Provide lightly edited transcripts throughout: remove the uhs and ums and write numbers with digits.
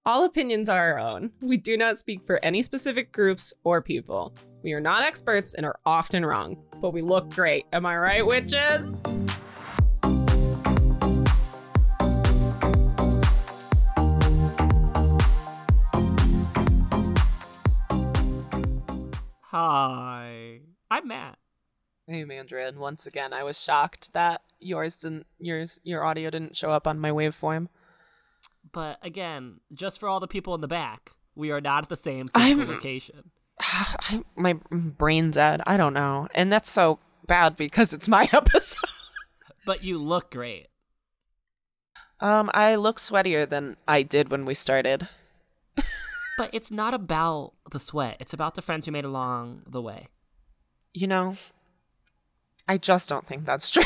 All opinions are our own. We do not speak for any specific groups or people. We are not experts and are often wrong, but we look great. Am I right, witches? Hi, I'm Matt. Hey, Mandrin. Once again, I was shocked that your audio didn't show up on my waveform. But again, just for all the people in the back, we are not at the same physical location. My brain's dead. I don't know. And that's so bad because it's my episode. But you look great. I look sweatier than I did when we started. But it's not about the sweat. It's about the friends you made along the way. You know, I just don't think that's true.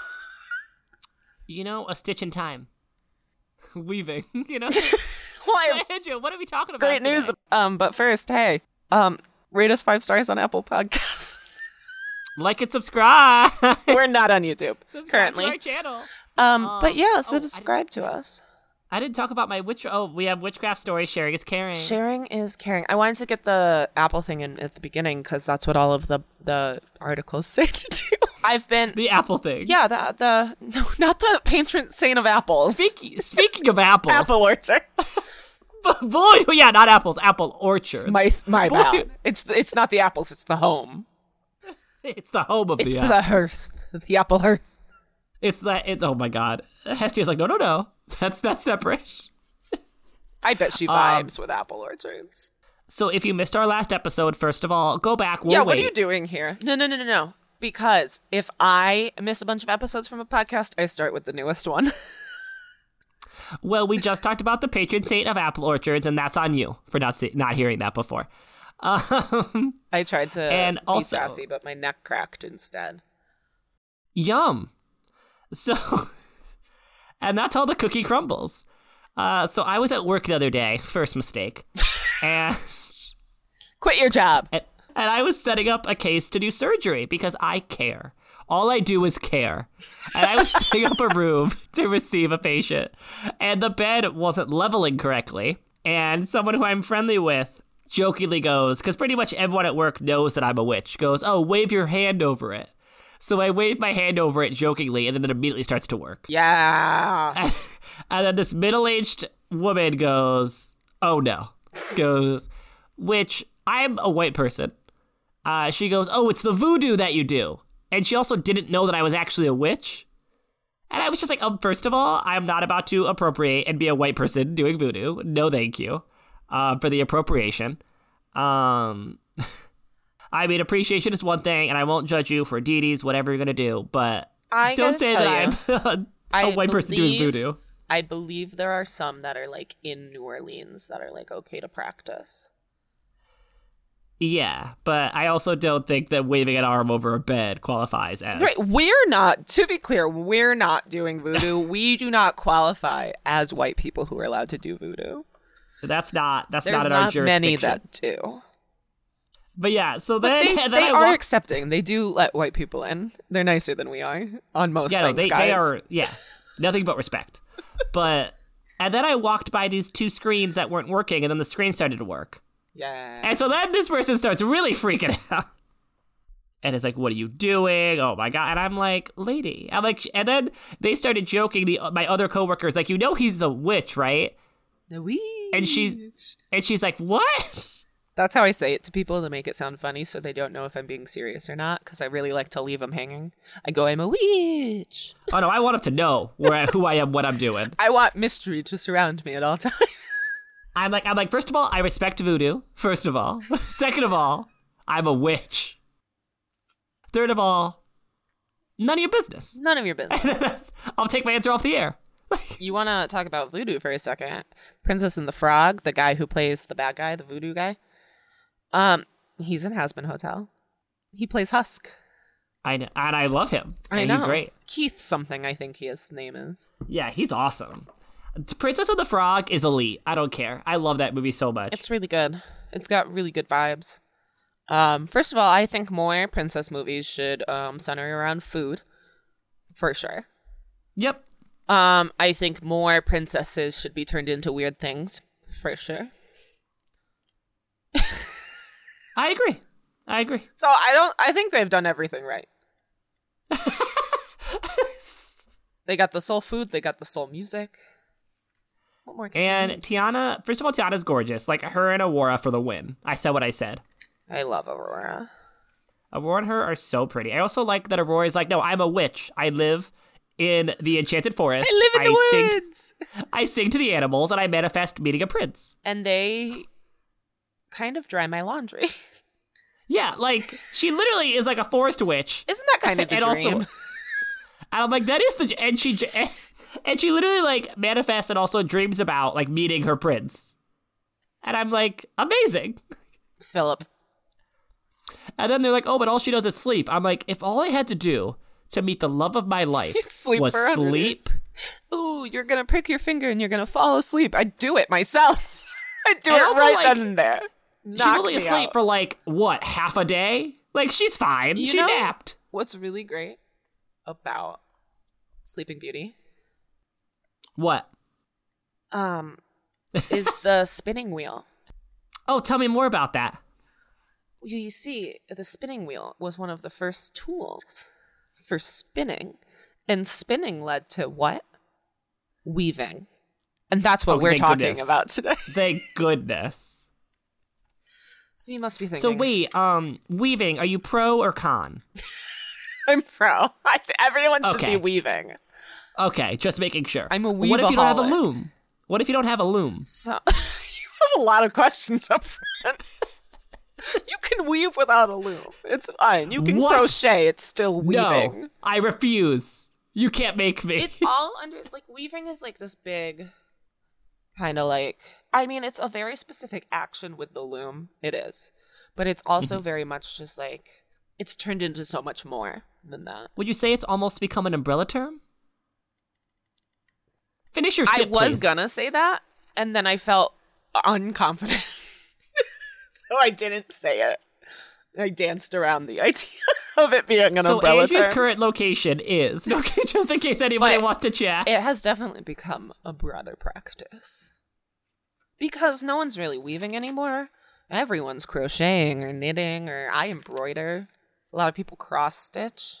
You know, a stitch in time. Weaving, you know? Why? Andrew, what are we talking about Great today? news. But first, hey, rate us 5 stars on Apple Podcasts. Like and subscribe. We're not on YouTube currently. To our channel. But yeah, subscribe to us. I didn't talk about my we have witchcraft stories. Sharing is caring. Sharing is caring. I wanted to get the Apple thing in at the beginning because that's what all of the articles say to do. I've been the Apple thing. Yeah, no, not the patron saint of apples. Speaking of apples, apple orchard. Boy, yeah, not apples. Apple orchard. My bad. It's not the apples. It's the home. It's the home of the apples. It's the hearth. The apple hearth. It's oh my god. Hestia's like, no. That's separate. I bet she vibes with apple orchards. So if you missed our last episode, first of all, go back. We'll wait. What are you doing here? No. Because if I miss a bunch of episodes from a podcast, I start with the newest one. Well, we just talked about the patron saint of apple orchards, and that's on you for not hearing that before. I tried to be also, sassy, but my neck cracked instead. Yum. So, and that's how the cookie crumbles. So I was at work the other day, first mistake, and quit your job. And I was setting up a case to do surgery because I care. All I do is care. And I was setting up a room to receive a patient, and the bed wasn't leveling correctly. And someone who I'm friendly with jokingly goes, because pretty much everyone at work knows that I'm a witch, goes, "Oh, wave your hand over it." So I wave my hand over it jokingly, and then it immediately starts to work. Yeah. And then this middle-aged woman goes, "Oh no," which I'm a white person. She goes, "Oh, it's the voodoo that you do." And she also didn't know that I was actually a witch. And I was just like, first of all, I'm not about to appropriate and be a white person doing voodoo. No, thank you for the appropriation. I mean, appreciation is one thing, and I won't judge you for deities, whatever you're going to do. But don't say that I'm a white person doing voodoo. I believe there are some that are like in New Orleans that are like okay to practice. Yeah, but I also don't think that waving an arm over a bed qualifies as... Right, we're not, to be clear, we're not doing voodoo. We do not qualify as white people who are allowed to do voodoo. That's not in our jurisdiction. There's not many that do. But yeah, so then... They are accepting. They do let white people in. They're nicer than we are on most things, guys. They are, nothing but respect. And then I walked by these 2 screens that weren't working, and then the screen started to work. Yeah. And so then this person starts really freaking out. And it's like, "What are you doing? Oh my god." And I'm like, "Lady." I'm like, and then they started joking, my other coworkers, like, "You know he's a witch, right?" A witch. And she's like, "What?" That's how I say it to people to make it sound funny so they don't know if I'm being serious or not, because I really like to leave them hanging. I go, "I'm a witch." Oh no, I want them to know who I am, what I'm doing. I want mystery to surround me at all times. I'm like, first of all, I respect voodoo, first of all. Second of all, I'm a witch. Third of all, none of your business. None of your business. I'll take my answer off the air. You want to talk about voodoo for a second? Princess and the Frog, the guy who plays the bad guy, the voodoo guy, he's in Hazbin Hotel. He plays Husk. I know, and I love him. I know. He's great. Keith something, I think his name is. Yeah, he's awesome. Princess and the Frog is elite. I don't care. I love that movie so much. It's really good. It's got really good vibes. First of all, I think more princess movies should center around food, for sure. Yep. I think more princesses should be turned into weird things, For sure. I agree. So I think they've done everything right. They got the soul food, they got the soul music. What more can you And need? Tiana, first of all, Tiana's gorgeous. Like, her and Aurora for the win. I said what I said. I love Aurora. Aurora and her are so pretty. I also like that Aurora is like, no, I'm a witch. I live in the enchanted forest. I live in the sing woods. I sing to the animals, and I manifest meeting a prince. And they kind of dry my laundry. Yeah, like, she literally is like a forest witch. Isn't that kind of the And dream? also, and I'm like, that is the, and she literally like manifests and also dreams about like meeting her prince. And I'm like, amazing. Philip. And then they're like, oh, but all she does is sleep. I'm like, if all I had to do to meet the love of my life Sleep was for 100 sleep, years. Ooh, you're gonna prick your finger and you're gonna fall asleep. I'd do it myself. I'd do And it also, right like, then and there. she's Knock only me asleep out. for like, what, half a day? Like, she's fine. You She know- napped. What's really great about Sleeping Beauty What? is the spinning wheel. Oh, tell me more about that. You see, the spinning wheel was one of the first tools for spinning, and spinning led to what? Weaving. And that's what Oh, we're thank talking goodness. about today. Thank goodness. So you must be thinking. So wait, weaving, are you pro or con? I'm pro. Everyone should Okay. be weaving. Okay, just making sure. I'm a What if you don't have a weavaholic. loom? What if you don't have a loom? So you have a lot of questions up front. You can weave without a loom. It's fine. You can What? crochet. It's still weaving. No, I refuse. You can't make me. It's all under, like, weaving is like this big kind of like, I mean, it's a very specific action with the loom. It is. But it's also very much just like, it's turned into so much more than that. Would you say it's almost become an umbrella term? Finish your I sip, was please. gonna say that, and then I felt unconfident. So I didn't say it. I danced around the idea of it being an So umbrella Angie's term. current location is, okay, just in case anybody But wants to chat. It has definitely become a broader practice. Because no one's really weaving anymore. Everyone's crocheting or knitting, or I embroider. A lot of people cross stitch.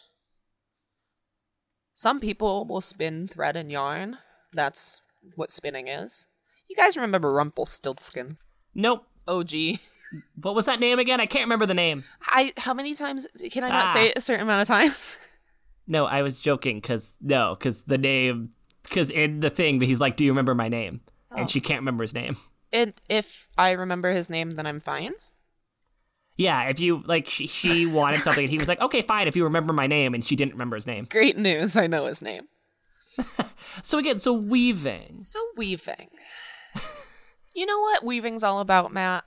Some people will spin thread and yarn. That's what spinning is. You guys remember Rumpelstiltskin? Nope. OG. What was that name again? I can't remember the name. How many times can I not say it a certain amount of times? No, I was joking because the name, because in the thing, he's like, do you remember my name? And she can't remember his name. And if I remember his name, then I'm fine. Yeah, if you, like, she wanted something, and he was like, okay, fine, if you remember my name, and she didn't remember his name. Great news, I know his name. So again, so weaving. So weaving. You know what weaving's all about, Matt?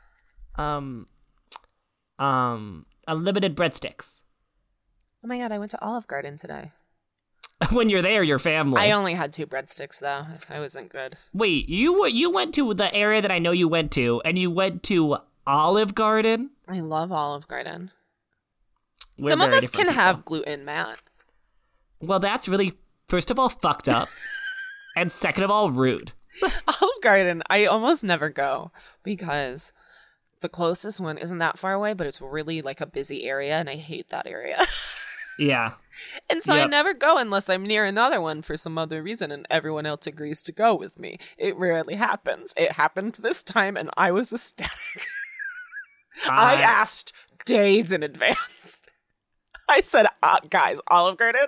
Unlimited breadsticks. Oh my god, I went to Olive Garden today. When you're there, your family. I only had 2 breadsticks, though. I wasn't good. Wait, you went to the area that I know you went to, and you went to Olive Garden? I love Olive Garden. We're Some of very us different can people. have gluten, Matt. Well, that's really, first of all, fucked up, and second of all, rude. Olive Garden, I almost never go because the closest one isn't that far away, but it's really like a busy area, and I hate that area. Yeah. And so I Yep. never go unless I'm near another one for some other reason and everyone else agrees to go with me. It rarely happens. It happened this time and I was ecstatic. I asked days in advance. I said, guys, Olive Garden?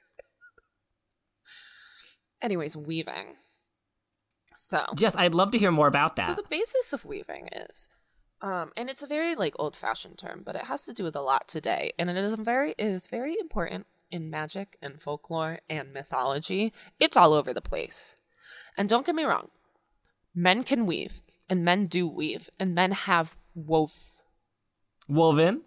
Anyways, weaving. So, Yes, I'd love to hear more about that. so the basis of weaving is, and it's a very like old-fashioned term, but it has to do with a lot today, and it is very important in magic and folklore and mythology. It's all over the place, and don't get me wrong, men can weave, and men do weave, and men have wove. Woven?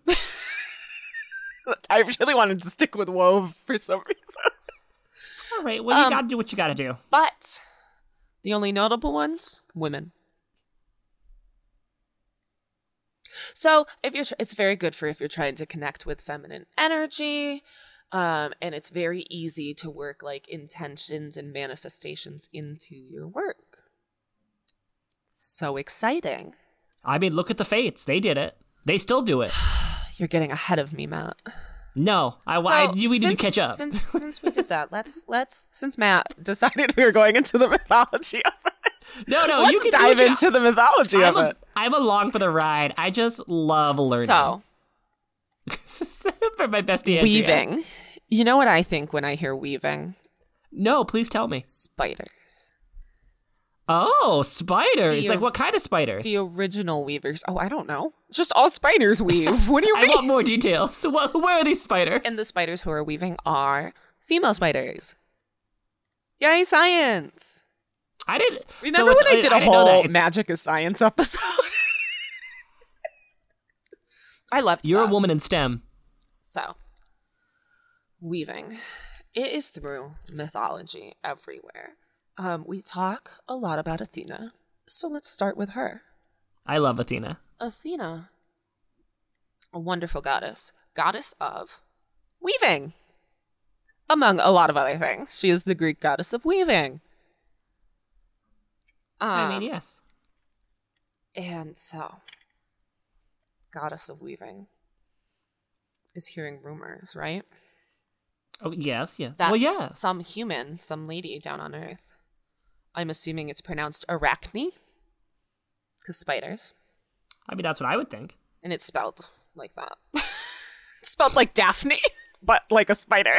I really wanted to stick with wove for some reason, All right, well, you gotta do what you gotta do. but the only notable ones, women. So it's very good for if you're trying to connect with feminine energy, and it's very easy to work like intentions and manifestations into your work. So exciting. I mean, look at the Fates. They did it. They still do it. You're getting ahead of me, Matt. No, we need to catch up. Since we did that, since Matt decided we were going into the mythology of it. No, let's you can dive into the mythology of it. I'm along for the ride. I just love learning. So, for my bestie Andrea. Weaving. You know what I think when I hear weaving? No, please tell me. Spiders. Oh, spiders. Like what kind of spiders? The original weavers. Oh, I don't know. Just all spiders weave. What do you mean? I want more details. Where are these spiders? And the spiders who are weaving are female spiders. Yay, science. I didn't remember when I did a whole Magic is Science episode. I loved You're that. a woman in STEM. So, weaving. It is through mythology everywhere. We talk a lot about Athena, so let's start with her. I love Athena. Athena, a wonderful goddess of weaving, among a lot of other things. She is the Greek goddess of weaving. I mean, yes. And so, goddess of weaving is hearing rumors, right? Oh, yes. That's some human, some lady down on Earth. I'm assuming it's pronounced Arachne, because spiders. I mean, that's what I would think. And it's spelled like that. It's spelled like Daphne, but like a spider.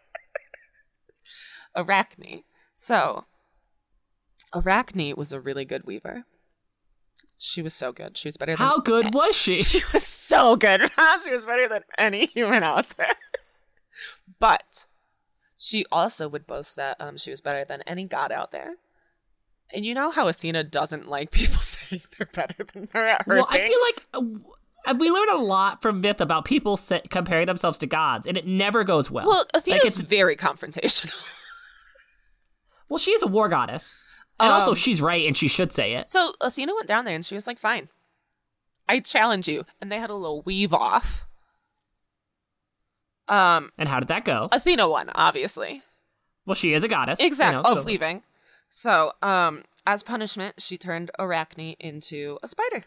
Arachne. So, Arachne was a really good weaver. She was so good. She was better than... How good was she? She was so good. She was better than any human out there. But she also would boast that she was better than any god out there. And you know how Athena doesn't like people saying they're better than her at her I feel like we learn a lot from myth about people comparing themselves to gods, and it never goes well. Well, Athena's very confrontational. Well, she is a war goddess. And also, she's right, and she should say it. So Athena went down there, and she was like, fine. I challenge you. And they had a little weave off. And how did that go? Athena won, obviously. Well, she is a goddess. Exactly. Of weaving. So, as punishment, she turned Arachne into a spider.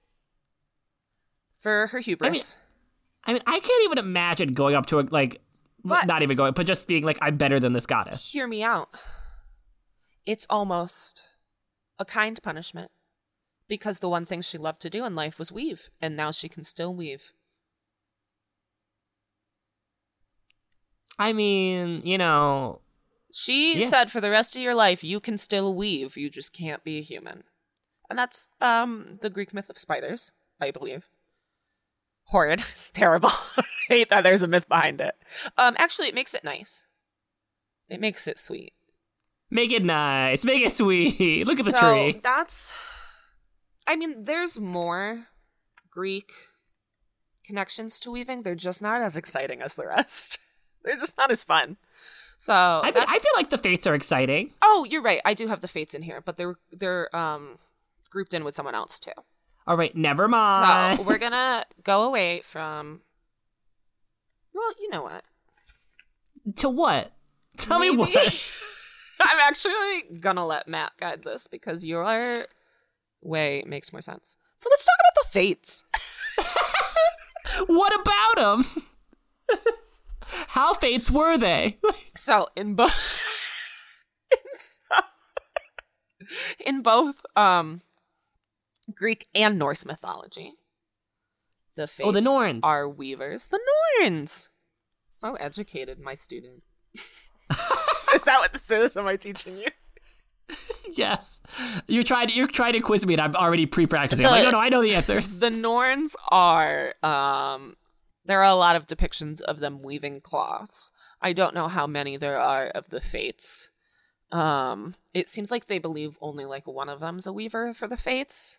For her hubris. I mean, I can't even imagine going up to not even going, but just being like, I'm better than this goddess. Hear me out. It's almost a kind punishment. Because the one thing she loved to do in life was weave. And now she can still weave. I mean, She said for the rest of your life, you can still weave. You just can't be a human. And that's the Greek myth of spiders, I believe. Horrid. Terrible. I hate that there's a myth behind it. Actually, it makes it nice. It makes it sweet. Make it nice. Make it sweet. Look at the tree. That's... I mean, there's more Greek connections to weaving. They're just not as exciting as the rest. They're just not as fun. So I feel like the Fates are exciting. Oh, you're right. I do have the Fates in here, but they're grouped in with someone else too. All right, never mind. So we're gonna go away from. Well, you know what? To what? Tell me what. I'm actually gonna let Matt guide this because your way makes more sense. So let's talk about the Fates. What about them? How Fates were they? So in both Greek and Norse mythology, the Fates the Norns are weavers. The Norns. So educated, my student. Is that what this is? Am I teaching you? Yes. You tried to quiz me and I'm already pre-practicing. I'm like, no, I know the answers. The Norns are there are a lot of depictions of them weaving cloths. I don't know how many there are of the Fates. It seems like they believe only like one of them's a weaver for the Fates.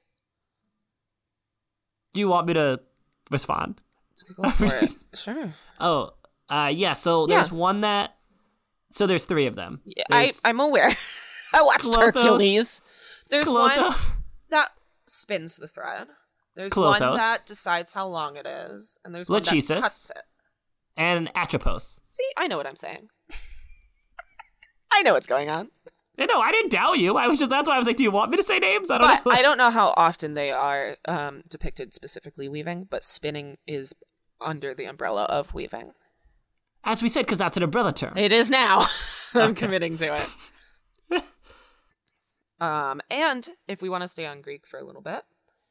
Do you want me to respond? Go for it. Sure. Oh, yeah. So there's one that. So there's three of them. Yeah, I'm aware. I watched Clothos, Hercules. There's Clotho. one that spins the thread. There's Clothos. one that decides how long it is, and there's one Lachesis. that cuts it. And Atropos. See, I know what I'm saying. I know what's going on. No, I didn't doubt you. That's why I was like, do you want me to say names? I don't But know. I don't know how often they are depicted specifically weaving, but spinning is under the umbrella of weaving. As we said, because that's an umbrella term. It is now. I'm committing to it. And if we want to stay on Greek for a little bit,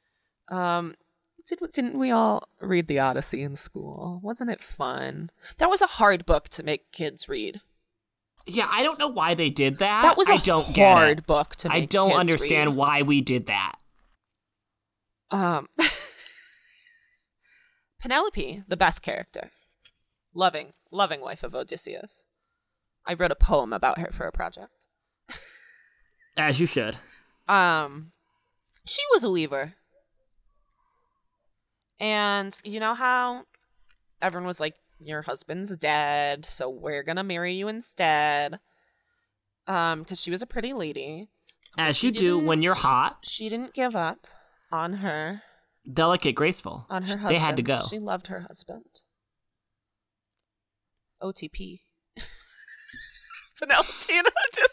didn't we all read the Odyssey in school? Wasn't it fun? That was a hard book to make kids read. Yeah, I don't know why they did that. That was a hard book to make I don't kids understand read. why we did that. Penelope, the best character. Loving wife of Odysseus. I wrote a poem about her for a project. As you should. She was a weaver. And you know how everyone was like, your husband's dead, so we're gonna marry you instead. Because she was a pretty lady. As you do when you're hot. She didn't give up on her. Delicate, graceful. On her husband. They had to go. She loved her husband. OTP. Penelope and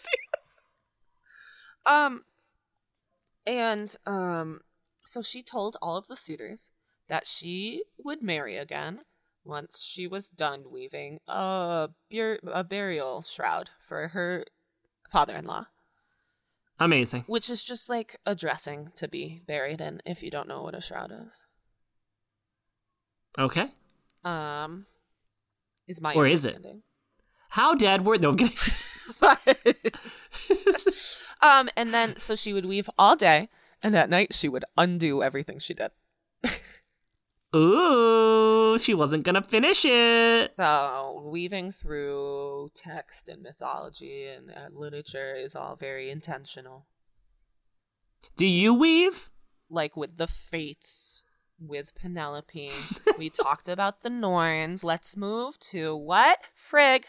Odysseus. So she told all of the suitors that she would marry again once she was done weaving a burial shroud for her father-in-law. Amazing. Which is just like a dressing to be buried in, if you don't know what a shroud is. Okay. Is my or is it? How dead were... No, I'm kidding. And then, so she would weave all day, and at night she would undo everything she did. Ooh, she wasn't gonna finish it. So, weaving through text and mythology and literature is all very intentional. Do you weave? Like with the Fates, with Penelope. We talked about the Norns. Let's move to what? Frigg.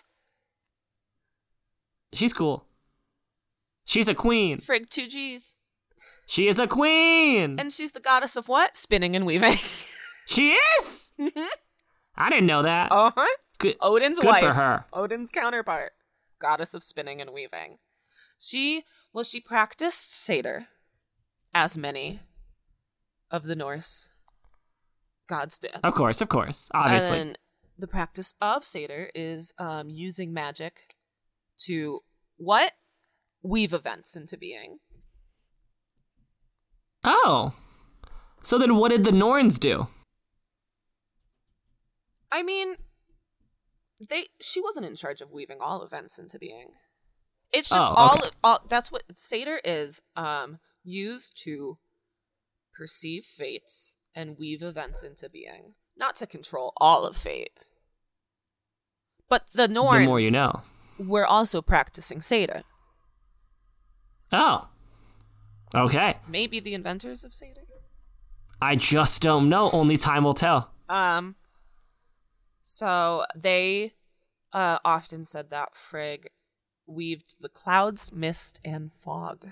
She's cool. She's a queen. Frigg, 2 Gs. She is a queen. And she's the goddess of what? Spinning and weaving. She is? Mm-hmm. I didn't know that. Uh-huh. Good, Odin's good wife. for her. Odin's counterpart. Goddess of spinning and weaving. She practiced satyr, as many of the Norse gods did. Of course, obviously. And the practice of satyr is using magic to what? Weave events into being. Oh. So then what did the Norns do? I mean, she wasn't in charge of weaving all events into being. It's just all that's what satyr is used to perceive fates and weave events into being, not to control all of fate. But the Norns, The more you know. Were also practicing satyr. Oh. Okay. Maybe the inventors of satyr. I just don't know. Only time will tell. So they often said that Frigg weaved the clouds, mist, and fog.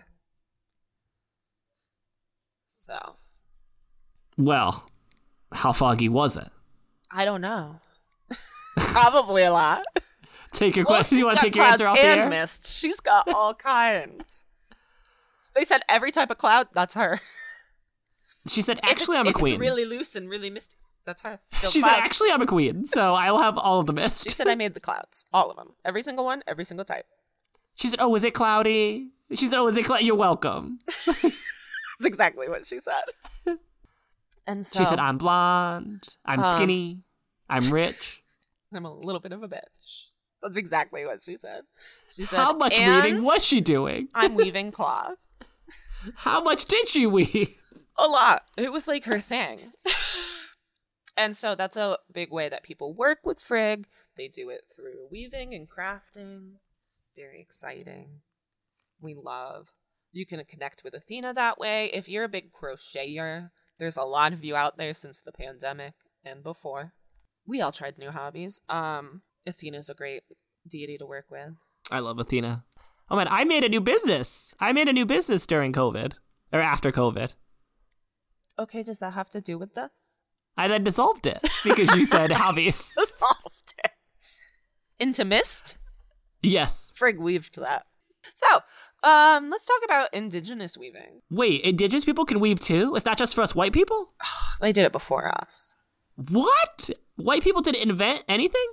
So. Well, how foggy was it? I don't know. Probably a lot. Take your question. You want to take your answer off the air? Mist. She's got all kinds. So they said every type of cloud, that's her. She said, actually, I'm a queen. If it's really loose and really misty, that's her. Still She clouds. said, actually, I'm a queen, so I will have all of the mist. She said, I made the clouds. All of them. Every single one, every single type. She said, oh, is it cloudy? She said, oh, is it cloudy? You're welcome. That's exactly what she said. And so she said, I'm blonde, I'm skinny, I'm rich. I'm a little bit of a bitch. That's exactly what she said. She said, how much weaving was she doing? I'm weaving cloth. How much did she weave? A lot. It was like her thing. And so that's a big way that people work with Frigg. They do it through weaving and crafting. Very exciting. We love. You can connect with Athena that way. If you're a big crocheter, there's a lot of you out there since the pandemic and before. We all tried new hobbies. Athena's a great deity to work with. I love Athena. Oh man, I made a new business. I made a new business during COVID. Or after COVID. Okay, does that have to do with this? I then dissolved it because you said hobbies. Dissolved it. Into mist? Yes. Frigg weaved that. So, Let's talk about indigenous weaving. Wait, indigenous people can weave too? It's not just for us white people? They did it before us. What? White people didn't invent anything?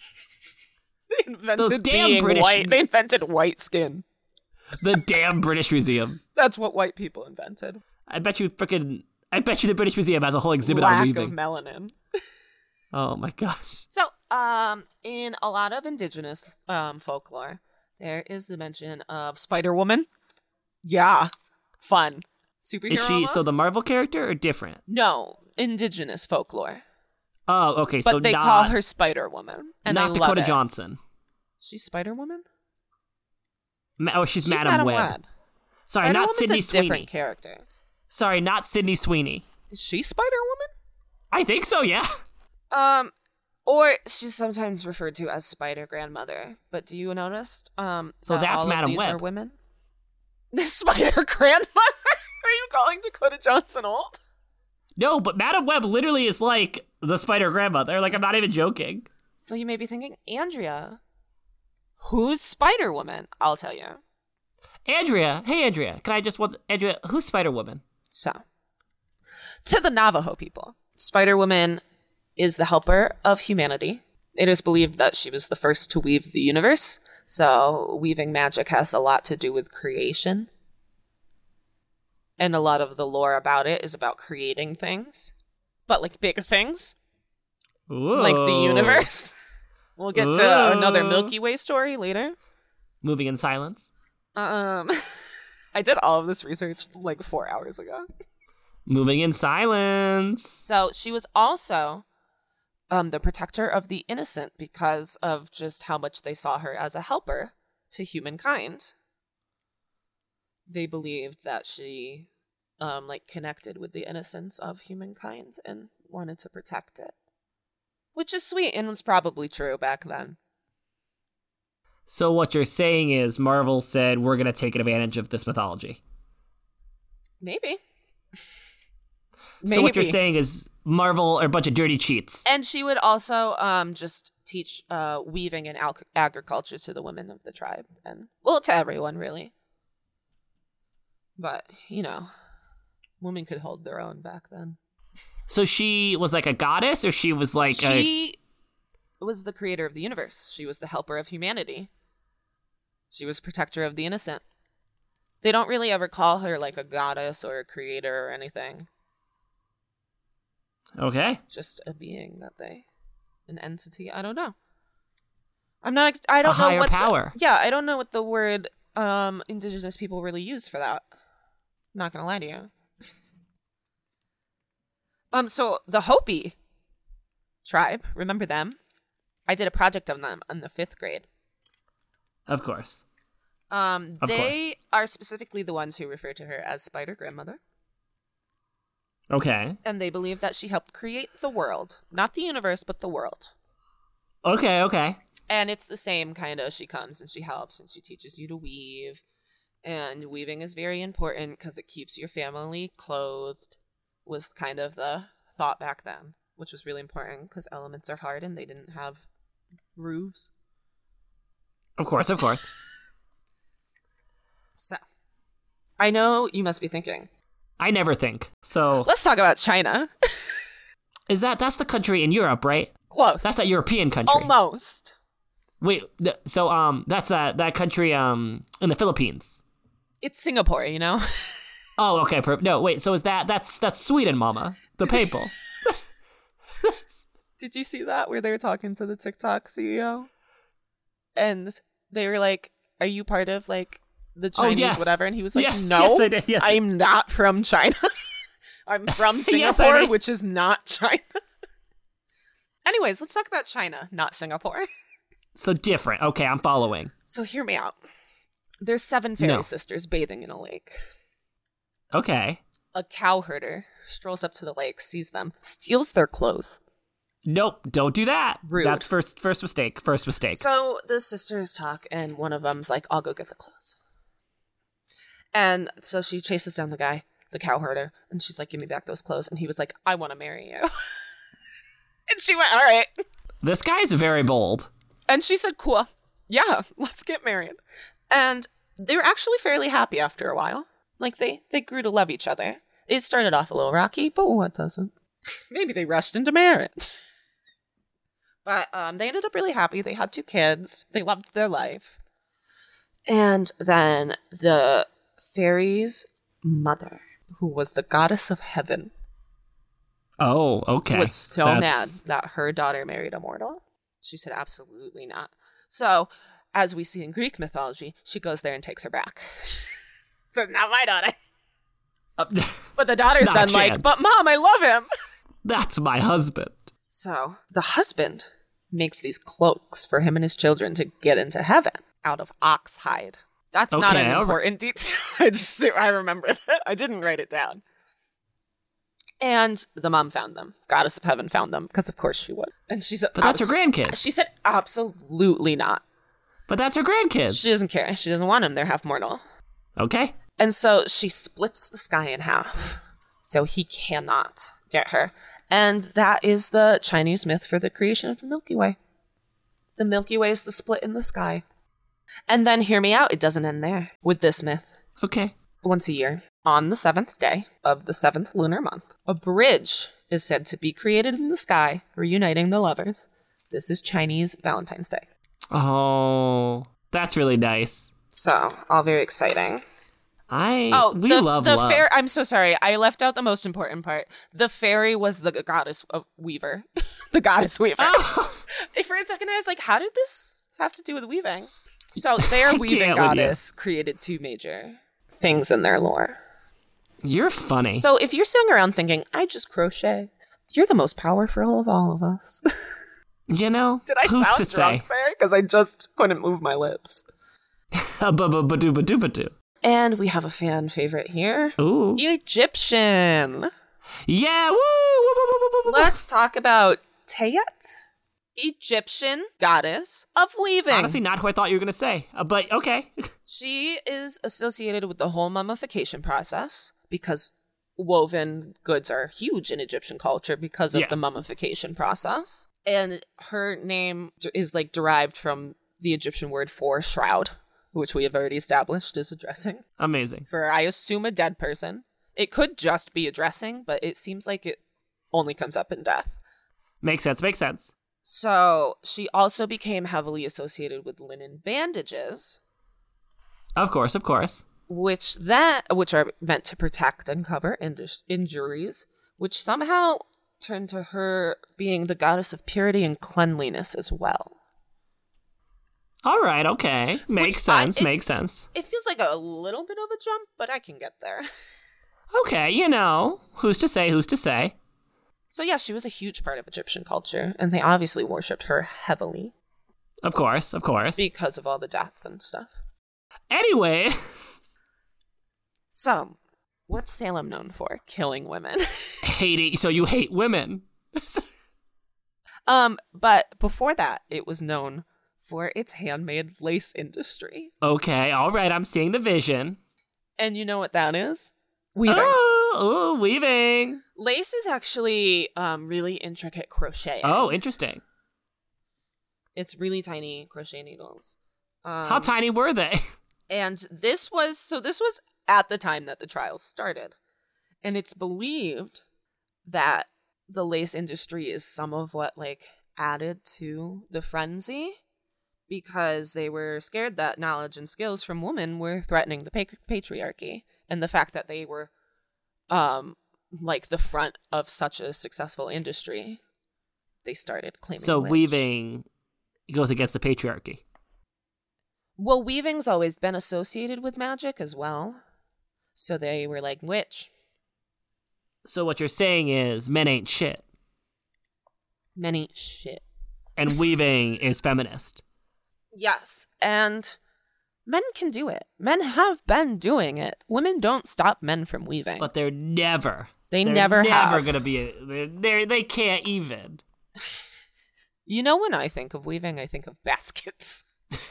They invented Those damn being British- white. They invented white skin. The damn British Museum. That's what white people invented. I bet you the British Museum has a whole exhibit on Lack weaving. of melanin. Oh my gosh. So, in a lot of indigenous folklore, there is the mention of Spider Woman. Yeah, fun. Superhero. Is she almost? so the Marvel character or different? No, indigenous folklore. Oh, okay. But So they not, call her Spider Woman, and not I love Dakota it. Johnson. She's Spider Woman. She's Madam Web. Sorry, Spider not Woman's Sydney a Sweeney. different character. Sorry, not Sydney Sweeney. Is she Spider Woman? I think so. Yeah. Or she's sometimes referred to as Spider Grandmother. But do you notice? So that that's all Madam of these Web. are women. The Spider Grandmother. Are you calling Dakota Johnson old? No, but Madam Web literally is like the Spider Grandmother. Like, I'm not even joking. So you may be thinking, Andrea, who's Spider Woman? I'll tell you. Andrea, hey Andrea, Andrea, who's Spider Woman? So, to the Navajo people, Spider Woman is the helper of humanity. It is believed that she was the first to weave the universe. So, weaving magic has a lot to do with creation. And a lot of the lore about it is about creating things. But like big things. Ooh. Like the universe. We'll get to another Milky Way story later. Moving in silence. I did all of this research like 4 hours ago. Moving in silence. So she was also the protector of the innocent because of just how much they saw her as a helper to humankind. They believed that she connected with the innocence of humankind and wanted to protect it. Which is sweet and was probably true back then. So what you're saying is Marvel said we're going to take advantage of this mythology. Maybe. So what you're saying is Marvel are a bunch of dirty cheats. And she would also just teach weaving and agriculture to the women of the tribe. And, well, to everyone, really. But, women could hold their own back then. So she was like a goddess, or she was like She was the creator of the universe. She was the helper of humanity. She was protector of the innocent. They don't really ever call her like a goddess or a creator or anything. Okay. Just a being an entity. I don't know. I don't know higher what power. I don't know what the word indigenous people really use for that. I'm not gonna lie to you. So the Hopi tribe, remember them? I did a project on them in the 5th grade. Of course. They are specifically the ones who refer to her as Spider Grandmother. Okay. And they believe that she helped create the world. Not the universe, but the world. Okay. And it's the same kind of, she comes and she helps and she teaches you to weave. And weaving is very important because it keeps your family clothed, was kind of the thought back then, which was really important because elements are hard and they didn't have roofs. Of course. So, I know you must be thinking, I never think. So let's talk about China. that's the country in Europe, right? Close. That's that European country. Almost. Wait, so that's that country in the Philippines. It's Singapore, Oh, okay. No, wait. So is that's Sweden, Mama? The people. Did you see that where they were talking to the TikTok CEO? And they were like, "Are you part of the Chinese yes. whatever?" And he was like, Yes, "No, yes, I did. Yes. I'm not from China. I'm from Yes, I Singapore, did. which is not China." Anyways, let's talk about China, not Singapore. So different. Okay, I'm following. So hear me out. There's 7 fairy No. sisters bathing in a lake. Okay. A cow herder strolls up to the lake, sees them, steals their clothes. Nope, don't do that. Rude. That's first mistake. First mistake. So the sisters talk, and one of them's like, "I'll go get the clothes." And so she chases down the guy, the cow herder, and she's like, "Give me back those clothes." And he was like, "I want to marry you." And she went, "All right." This guy's very bold. And she said, "Cool. Yeah, let's get married." And they were actually fairly happy after a while. Like, they grew to love each other. It started off a little rocky, but what doesn't? Maybe they rushed into marriage. But they ended up really happy. They had 2 kids. They loved their life. And then the fairy's mother, who was the goddess of heaven, Oh, okay. was so mad that her daughter married a mortal. She said, absolutely not. So, as we see in Greek mythology, she goes there and takes her back. So, not my daughter. But the daughter's Not a then like, chance. but Mom, I love him. That's my husband. So, the husband makes these cloaks for him and his children to get into heaven out of ox hide. That's not Okay, an all right. important detail. I remembered it. I didn't write it down. And the mom found them. Goddess of heaven found them, because of course she would. And she said, But that's her grandkids. She said, absolutely not. But that's her grandkids. She doesn't care. She doesn't want them. They're half mortal. Okay. And so she splits the sky in half, so he cannot get her. And that is the Chinese myth for the creation of the Milky Way. The Milky Way is the split in the sky. And then, hear me out, it doesn't end there with this myth. Okay. Once a year, on the 7th day of the 7th lunar month, a bridge is said to be created in the sky, reuniting the lovers. This is Chinese Valentine's Day. Oh, that's really nice. So, all very exciting. We love the love. fairy. I'm so sorry. I left out the most important part. The fairy was the goddess of weaver. The goddess weaver. Oh. For a second, I was like, how did this have to do with weaving? So their weaving can't with you. goddess created 2 major things in their lore. You're funny. So if you're sitting around thinking, I just crochet, you're the most powerful of all of us. You know, Did I who's sound to drunk say? there? Because I just couldn't move my lips. Ba-ba-ba-doo-ba-doo-ba-doo. And we have a fan favorite here. Ooh. Egyptian. Yeah, woo! Woo, woo, woo, woo, woo. Let's talk about Tayet, Egyptian goddess of weaving. Honestly, not who I thought you were going to say, but okay. She is associated with the whole mummification process because woven goods are huge in Egyptian culture because of Yeah. the mummification process. And her name is like derived from the Egyptian word for shroud, which we have already established is a dressing Amazing. for, I assume, a dead person. It could just be a dressing, but it seems like it only comes up in death. Makes sense, makes sense. So she also became heavily associated with linen bandages, Of course, of course. which are meant to protect and cover injuries, which somehow turned to her being the goddess of purity and cleanliness as well. All right, okay. Makes sense, makes sense. It feels like a little bit of a jump, but I can get there. Okay, you know, who's to say, who's to say? So yeah, she was a huge part of Egyptian culture, and they obviously worshipped her heavily Of course, of course. because of all the death and stuff. Anyway, So, what's Salem known for? Killing women. so you hate women. But before that, it was known for its handmade lace industry. Okay, all right, I'm seeing the vision. And you know what that is? Weaving. Oh, weaving. Lace is actually really intricate crochet. Oh, interesting. It's really tiny crochet needles. How tiny were they? And this was at the time that the trials started. And it's believed that the lace industry is some of what added to the frenzy, because they were scared that knowledge and skills from women were threatening the patriarchy, and the fact that they were the front of such a successful industry, they started claiming So witch. weaving goes against the patriarchy. Well, weaving's always been associated with magic as well, so they were like, witch. So what you're saying is men ain't shit, Men ain't shit. and weaving is feminist. Yes, and men can do it. Men have been doing it. Women don't stop men from weaving. But they're never. They they're never never have. gonna be. They can't even. You know, when I think of weaving, I think of baskets.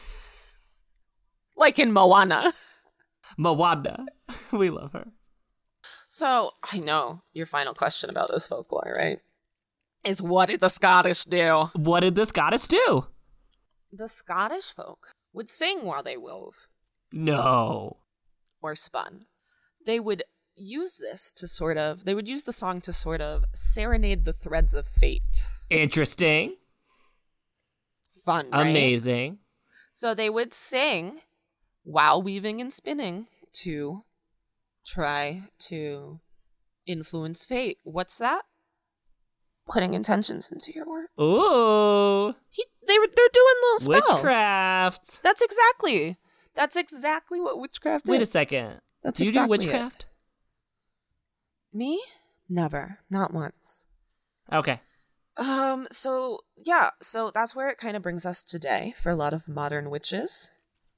Like in Moana. Moana, we love her. So, I know your final question about this folklore, right? Is what did the Scottish do? What did this goddess do? The Scottish folk would sing while they wove. No. or spun. They would use they would use the song to sort of serenade the threads of fate. Interesting. Fun, right? Amazing. So they would sing while weaving and spinning to try to influence fate. What's that? Putting intentions into your work. Ooh. They're doing little spells. Witchcraft. That's exactly what witchcraft is. Wait a second. That's Do you exactly do witchcraft? Me? Never. Not once. Okay. So that's where it kind of brings us today for a lot of modern witches.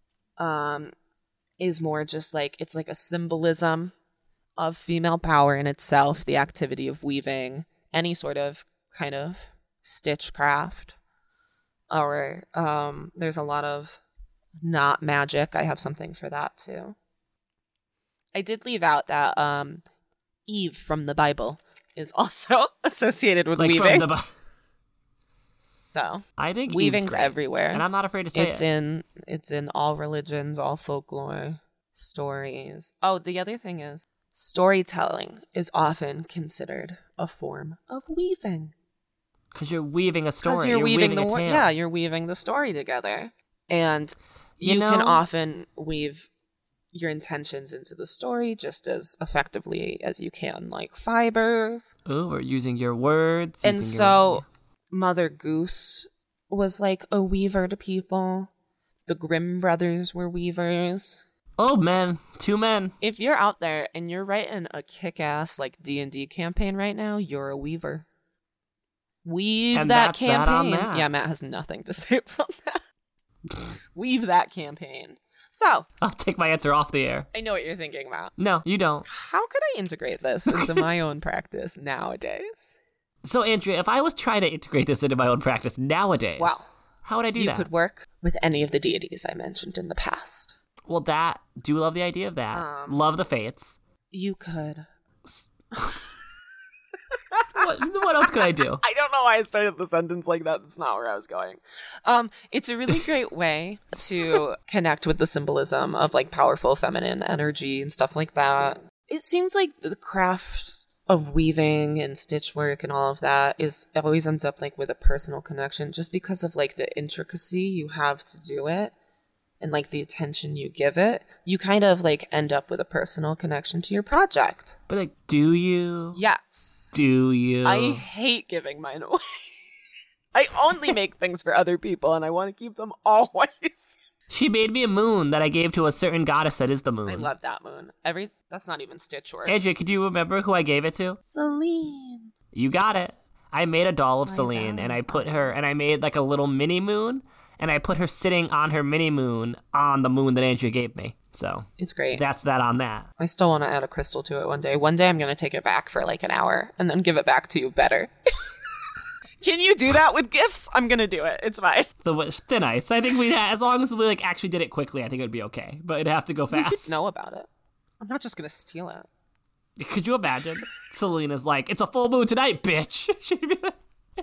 Is more just like, it's like a symbolism of female power in itself, the activity of weaving, any sort of kind of stitchcraft. Or there's a lot of not magic. I have something for that too. I did leave out that Eve from the Bible is also associated with Like weaving. from the So I think weaving's Eve's great, everywhere, and I'm not afraid to say it. It's in all religions, all folklore stories. Oh, the other thing is storytelling is often considered a form of weaving. Because you're weaving a story. Because you're weaving a tale. yeah, you're weaving the story together, and you know, can often weave your intentions into the story just as effectively as you can, like fibers. Ooh, we're using your words. And so Mother Goose was like a weaver to people. The Grimm brothers were weavers. Oh, man. 2 men. If you're out there and you're writing a kick-ass like D&D campaign right now, you're a weaver. Weave And that that's that on campaign. that. Yeah, Matt has nothing to say about that. Weave that campaign. So, I'll take my answer off the air. I know what you're thinking, Matt. No, you don't. How could I integrate this into my own practice nowadays? So, Andrea, if I was trying to integrate this into my own practice nowadays, Well, how would I do you that? could work with any of the deities I mentioned in the past. Well, do love the idea of that. Love the fates. You could. What else could I do? I don't know why I started the sentence like that. That's not where I was going. It's a really great way to connect with the symbolism of like powerful feminine energy and stuff like that. It seems like the craft of weaving and stitch work and all of that always ends up like with a personal connection, just because of like the intricacy you have to do it and like the attention you give it. You kind of like end up with a personal connection to your project. But like, do you? Yes. Do you? I hate giving mine away. I only make things for other people, and I want to keep them always. She made me a moon that I gave to a certain goddess that is the moon. I love that moon. That's not even stitch work. Andrea, could you remember who I gave it to? Celine. You got it. I made a doll of Celine, and I put her, and I made like a little mini moon, and I put her sitting on her mini moon on the moon that Andrea gave me. So It's great. that's that on that. I still want to add a crystal to it one day. One day I'm going to take it back for like an hour and then give it back to you better. Can you do that with gifts? I'm going to do it. It's fine. Thin ice. I think as long as we like actually did it quickly, I think it would be okay. But it'd have to go You fast. should know about it. I'm not just going to steal it. Could you imagine? Selena's like, it's a full moon tonight, bitch. She'd be like,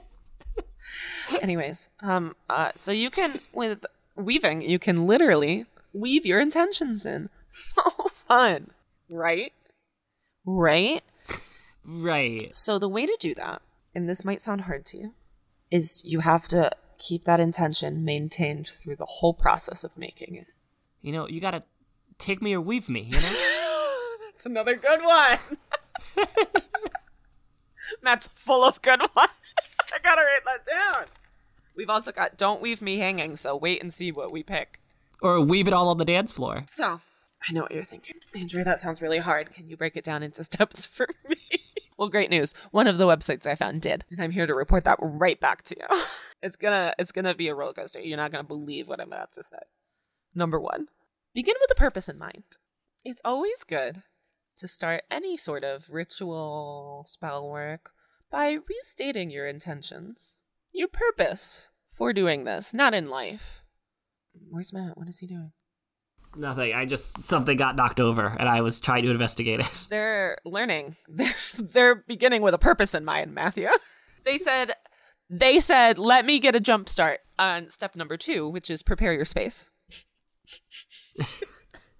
Anyways, so you can, with weaving, you can literally weave your intentions in. So fun, right? Right? right. So the way to do that, and this might sound hard to you, is you have to keep that intention maintained through the whole process of making it. You know, you gotta take me or weave me, you know? That's another good one. Matt's full of good ones. I gotta write that down. We've also got Don't Weave Me Hanging, so wait and see what we pick. Or weave it all on the dance floor. So, I know what you're thinking. Andrea, that sounds really hard. Can you break it down into steps for me? Well, great news. One of the websites I found did, and I'm here to report that right back to you. It's gonna be a roller coaster. You're not gonna believe what I'm about to say. Number 1, begin with a purpose in mind. It's always good to start any sort of ritual, spell work, by restating your intentions, your purpose for doing this, not in life. Where's Matt? What is he doing? Nothing. Something got knocked over, and I was trying to investigate it. They're learning. They're beginning with a purpose in mind, Matthew. They said, let me get a jump start on step number 2, which is prepare your space.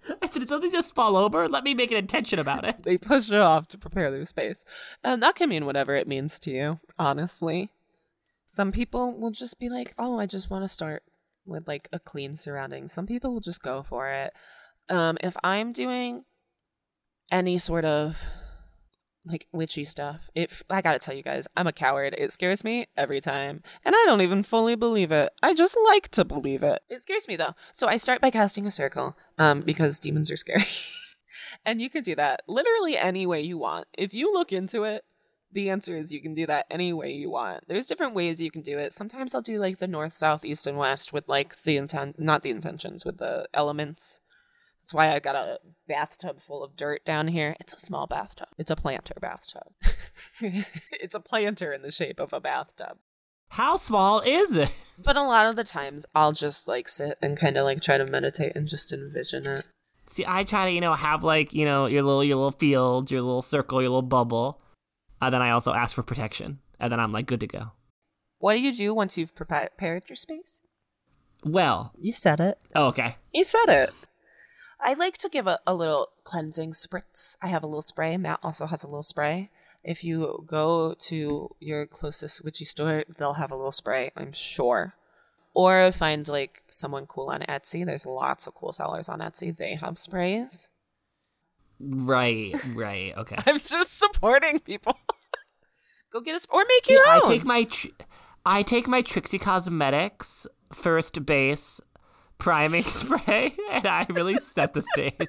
I said, did something just fall over? Let me make an intention about it. They push it off to prepare their space. And that can mean whatever it means to you, honestly. Some people will just be like, oh, I just want to start with like a clean surrounding. Some people will just go for it. If I'm doing any sort of like witchy stuff, I gotta tell you guys, I'm a coward. It scares me every time. And I don't even fully believe it. I just like to believe it. It scares me though. So I start by casting a circle, because demons are scary. And you can do that literally any way you want. If you look into it, the answer is you can do that any way you want. There's different ways you can do it. Sometimes I'll do like the north, south, east, and west with like not the intentions, with the elements. That's why I got a bathtub full of dirt down here. It's a small bathtub. It's a planter bathtub. It's a planter in the shape of a bathtub. How small is it? But a lot of the times I'll just like sit and kind of like try to meditate and just envision it. See, I try to, have like, your little field, your little circle, your little bubble. And then I also ask for protection. And then I'm like, good to go. What do you do once you've prepared your space? Well. You said it. Oh, okay. You said it. I like to give a little cleansing spritz. I have a little spray. Matt also has a little spray. If you go to your closest witchy store, they'll have a little spray, I'm sure. Or find like someone cool on Etsy. There's lots of cool sellers on Etsy. They have sprays. Right, okay. I'm just supporting people. Go get or make your own. I take my Trixie Cosmetics First Base priming spray, and I really set the stage.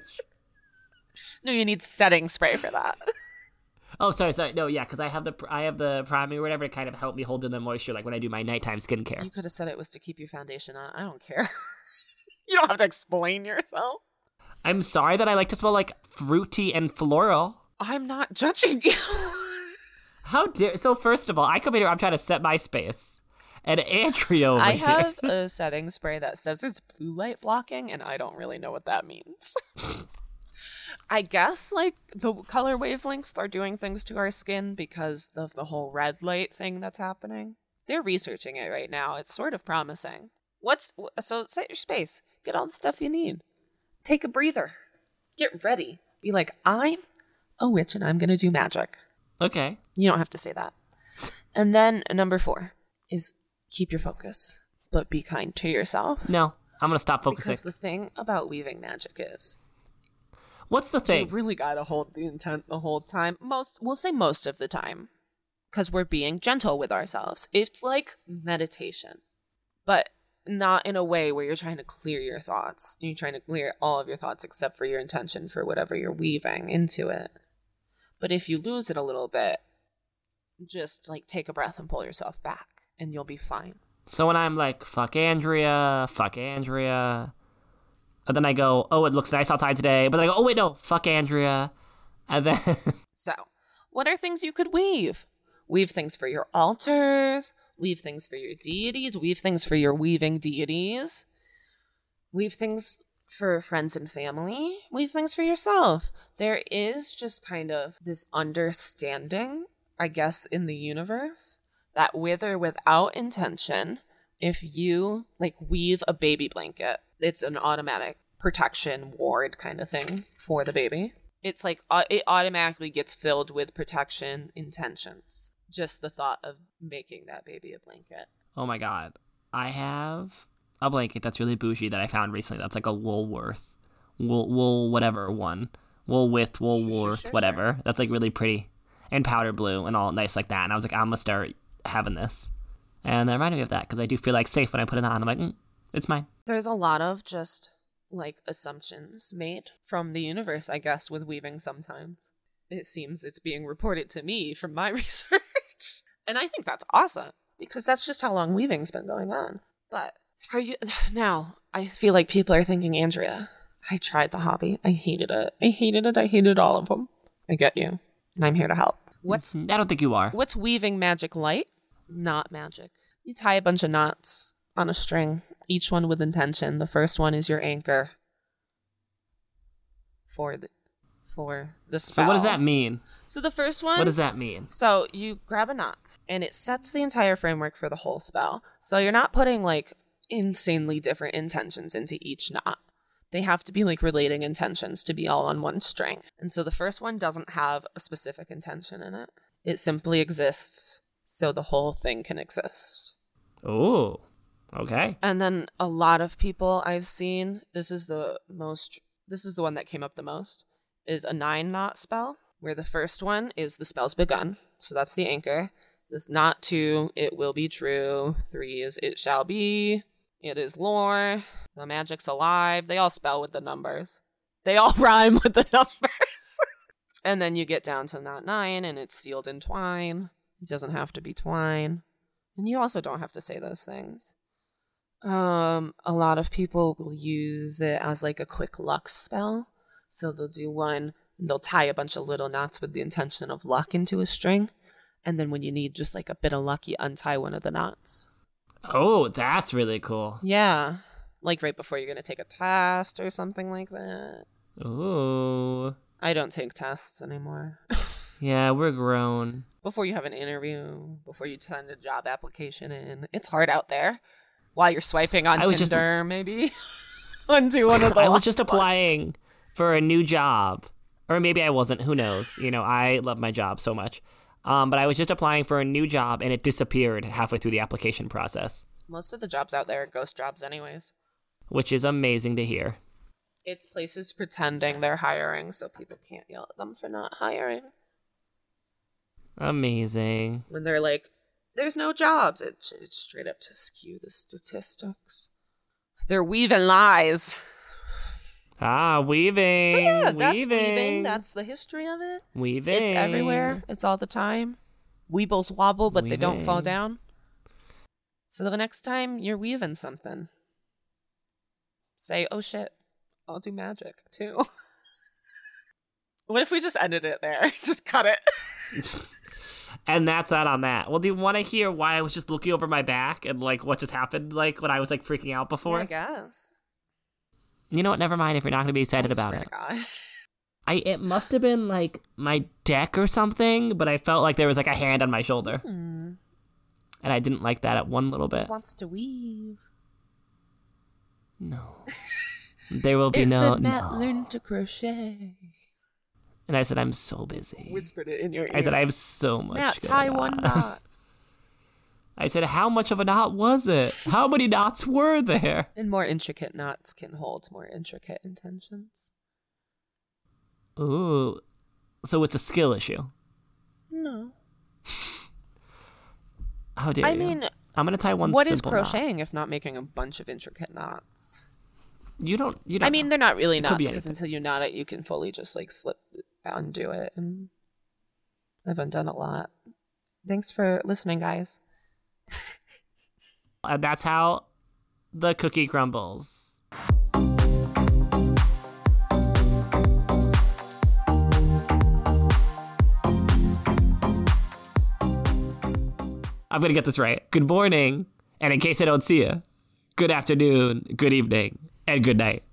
No, you need setting spray for that. Oh, sorry. No, yeah, because I have the priming or whatever to kind of help me hold in the moisture, like when I do my nighttime skincare. You could have said it was to keep your foundation on. I don't care. You don't have to explain yourself. I'm sorry that I like to smell like fruity and floral. I'm not judging you. How dare... So first of all, I come in here, I'm trying to set my space. And Andrea over I here. have a setting spray that says it's blue light blocking, and I don't really know what that means. I guess, like, the color wavelengths are doing things to our skin because of the whole red light thing that's happening. They're researching it right now. It's sort of promising. So set your space. Get all the stuff you need. Take a breather. Get ready. Be like, I'm a witch and I'm going to do magic. Okay. You don't have to say that. And then number 4 is keep your focus, but be kind to yourself. No, I'm going to stop focusing. Because the thing about weaving magic is... What's the thing? You really got to hold the intent the whole time. We'll say most of the time. Because we're being gentle with ourselves. It's like meditation. But not in a way where you're trying to clear your thoughts. You're trying to clear all of your thoughts except for your intention for whatever you're weaving into it. But if you lose it a little bit, just like take a breath and pull yourself back and you'll be fine. So when I'm like, fuck Andrea, and then I go, oh, it looks nice outside today. But then I go, oh, wait, no, fuck Andrea. And then... So, what are things you could weave? Weave things for your altars. Weave things for your deities. Weave things for your weaving deities. Weave things for friends and family. Weave things for yourself. There is just kind of this understanding, I guess, in the universe that with or without intention, if you like weave a baby blanket, it's an automatic protection ward kind of thing for the baby. It's like it automatically gets filled with protection intentions. Just the thought of making that baby a blanket. Oh my god. I have a blanket that's really bougie that I found recently. That's like a Woolworth. Wool whatever one. Woolworth, whatever. That's like really pretty. And powder blue and all nice like that. And I was like, I'm going to start having this. And that reminded me of that because I do feel like safe when I put it on. I'm like, it's mine. There's a lot of just like assumptions made from the universe, I guess, with weaving sometimes. It seems it's being reported to me from my research. And I think that's awesome because that's just how long weaving's been going on. But now I feel like people are thinking, Andrea, I tried the hobby. I hated it. I hated all of them. I get you. And I'm here to help. I don't think you are. What's weaving magic like? Not magic. You tie a bunch of knots on a string, each one with intention. The first one is your anchor for the spell. So what does that mean? So the first one... What does that mean? So you grab a knot, and it sets the entire framework for the whole spell. So you're not putting, like, insanely different intentions into each knot. They have to be like relating intentions to be all on one string. And so the first one doesn't have a specific intention in it. It simply exists so the whole thing can exist. Ooh, okay. And then a lot of people I've seen, this is the one that came up the most, is a 9-knot spell, where the first one is the spell's begun. So that's the anchor. There's knot 2, it will be true. 3 is it shall be. It is lore. The magic's alive. They all spell with the numbers. They all rhyme with the numbers. And then you get down to knot 9, and it's sealed in twine. It doesn't have to be twine. And you also don't have to say those things. A lot of people will use it as like a quick luck spell. So they'll do one, and they'll tie a bunch of little knots with the intention of luck into a string. And then when you need just like a bit of luck, you untie one of the knots. Oh, that's really cool. Yeah. Like right before you're going to take a test or something like that. Ooh. I don't take tests anymore. Yeah, we're grown. Before you have an interview, before you send a job application in. It's hard out there. While you're swiping on Tinder, maybe. Undo one of the I was just applying for a new job. Or maybe I wasn't. Who knows? You know, I love my job so much. But I was just applying for a new job, and it disappeared halfway through the application process. Most of the jobs out there are ghost jobs anyways. Which is amazing to hear. It's places pretending they're hiring so people can't yell at them for not hiring. Amazing. When they're like, there's no jobs. It's straight up to skew the statistics. They're weaving lies. Weaving. So yeah, that's weaving. That's the history of it. Weaving. It's everywhere. It's all the time. Weebles wobble, but they don't fall down. So the next time you're weaving something, say, oh shit, I'll do magic too. What if we just ended it there? Just cut it. And that's that on that. Well, do you want to hear why I was just looking over my back and like what just happened, like when I was like freaking out before? Yeah, I guess. You know what? Never mind if you're not going to be excited about it. It must have been like my deck or something, but I felt like there was like a hand on my shoulder. And I didn't like that at one little bit. Wants to weave. No. There will be Matt learned to crochet. And I said, I'm so busy. Whispered it in your ear. I said, I have so much Matt, going tie on. one knot. I said, how much of a knot was it? How many knots were there? And more intricate knots can hold more intricate intentions. Ooh. So it's a skill issue? No. How dare you? I mean, I'm going to tie one what simple is crocheting knot. if not making a bunch of intricate knots? You don't I mean, know. they're not really knots be because anything. until you knot it, you can fully just like undo it. And I've undone a lot. Thanks for listening, guys. And that's how the cookie crumbles. I'm going to get this right. Good morning, and in case I don't see you, good afternoon, good evening, and good night.